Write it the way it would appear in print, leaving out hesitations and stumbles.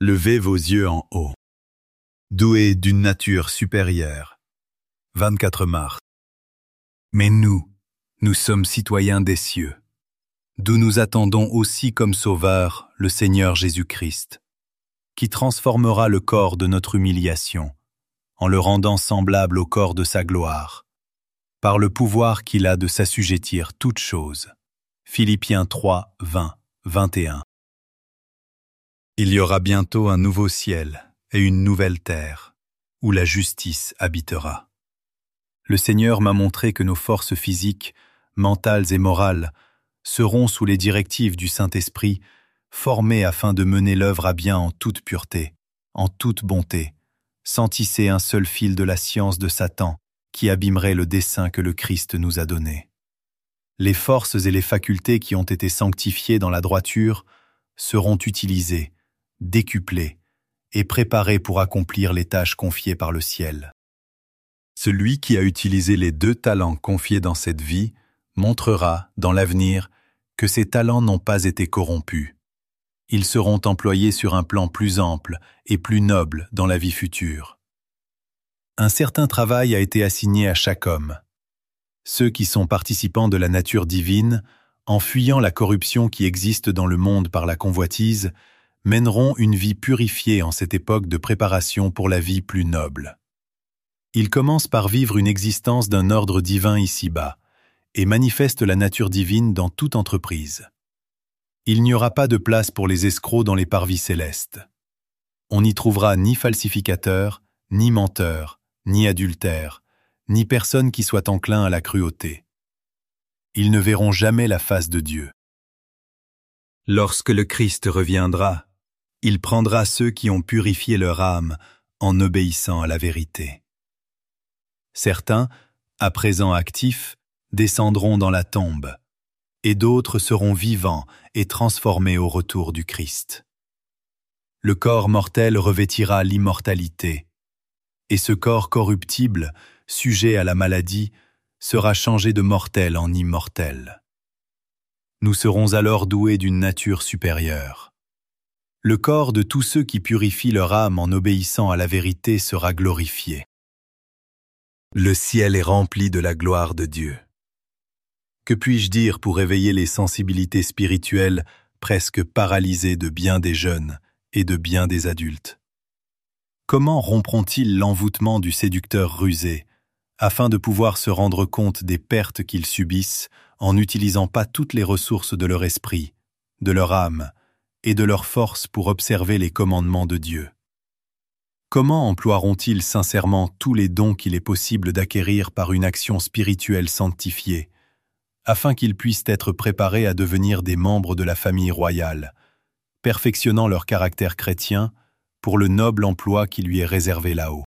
Levez vos yeux en haut. Doués d'une nature supérieure. 24 mars. Mais nous sommes citoyens des cieux, d'où nous attendons aussi comme Sauveur le Seigneur Jésus-Christ, qui transformera le corps de notre humiliation, en le rendant semblable au corps de sa gloire, par le pouvoir qu'il a de s'assujettir toutes choses. Philippiens 3, 20, 21. Il y aura bientôt un nouveau ciel et une nouvelle terre, où la justice habitera. Le Seigneur m'a montré que nos forces physiques, mentales et morales seront sous les directives du Saint-Esprit, formées afin de mener l'œuvre à bien en toute pureté, en toute bonté, sans tisser un seul fil de la science de Satan qui abîmerait le dessein que le Christ nous a donné. Les forces et les facultés qui ont été sanctifiées dans la droiture seront utilisées, décuplées et préparées pour accomplir les tâches confiées par le ciel. Celui qui a utilisé les 2 talents confiés dans cette vie montrera, dans l'avenir, que ces talents n'ont pas été corrompus. Ils seront employés sur un plan plus ample et plus noble dans la vie future. Un certain travail a été assigné à chaque homme. Ceux qui sont participants de la nature divine, en fuyant la corruption qui existe dans le monde par la convoitise, mèneront une vie purifiée en cette époque de préparation pour la vie plus noble. Ils commencent par vivre une existence d'un ordre divin ici-bas et manifestent la nature divine dans toute entreprise. Il n'y aura pas de place pour les escrocs dans les parvis célestes. On n'y trouvera ni falsificateurs, ni menteurs, ni adultères, ni personne qui soit enclin à la cruauté. Ils ne verront jamais la face de Dieu. Lorsque le Christ reviendra, il prendra ceux qui ont purifié leur âme en obéissant à la vérité. Certains, à présent actifs, descendront dans la tombe, et d'autres seront vivants et transformés au retour du Christ. Le corps mortel revêtira l'immortalité, et ce corps corruptible, sujet à la maladie, sera changé de mortel en immortel. Nous serons alors doués d'une nature supérieure. Le corps de tous ceux qui purifient leur âme en obéissant à la vérité sera glorifié. Le ciel est rempli de la gloire de Dieu. Que puis-je dire pour éveiller les sensibilités spirituelles presque paralysées de bien des jeunes et de bien des adultes? Comment rompront-ils l'envoûtement du séducteur rusé, afin de pouvoir se rendre compte des pertes qu'ils subissent en n'utilisant pas toutes les ressources de leur esprit, de leur âme et de leur force pour observer les commandements de Dieu? Comment emploieront-ils sincèrement tous les dons qu'il est possible d'acquérir par une action spirituelle sanctifiée, afin qu'ils puissent être préparés à devenir des membres de la famille royale, perfectionnant leur caractère chrétien pour le noble emploi qui lui est réservé là-haut?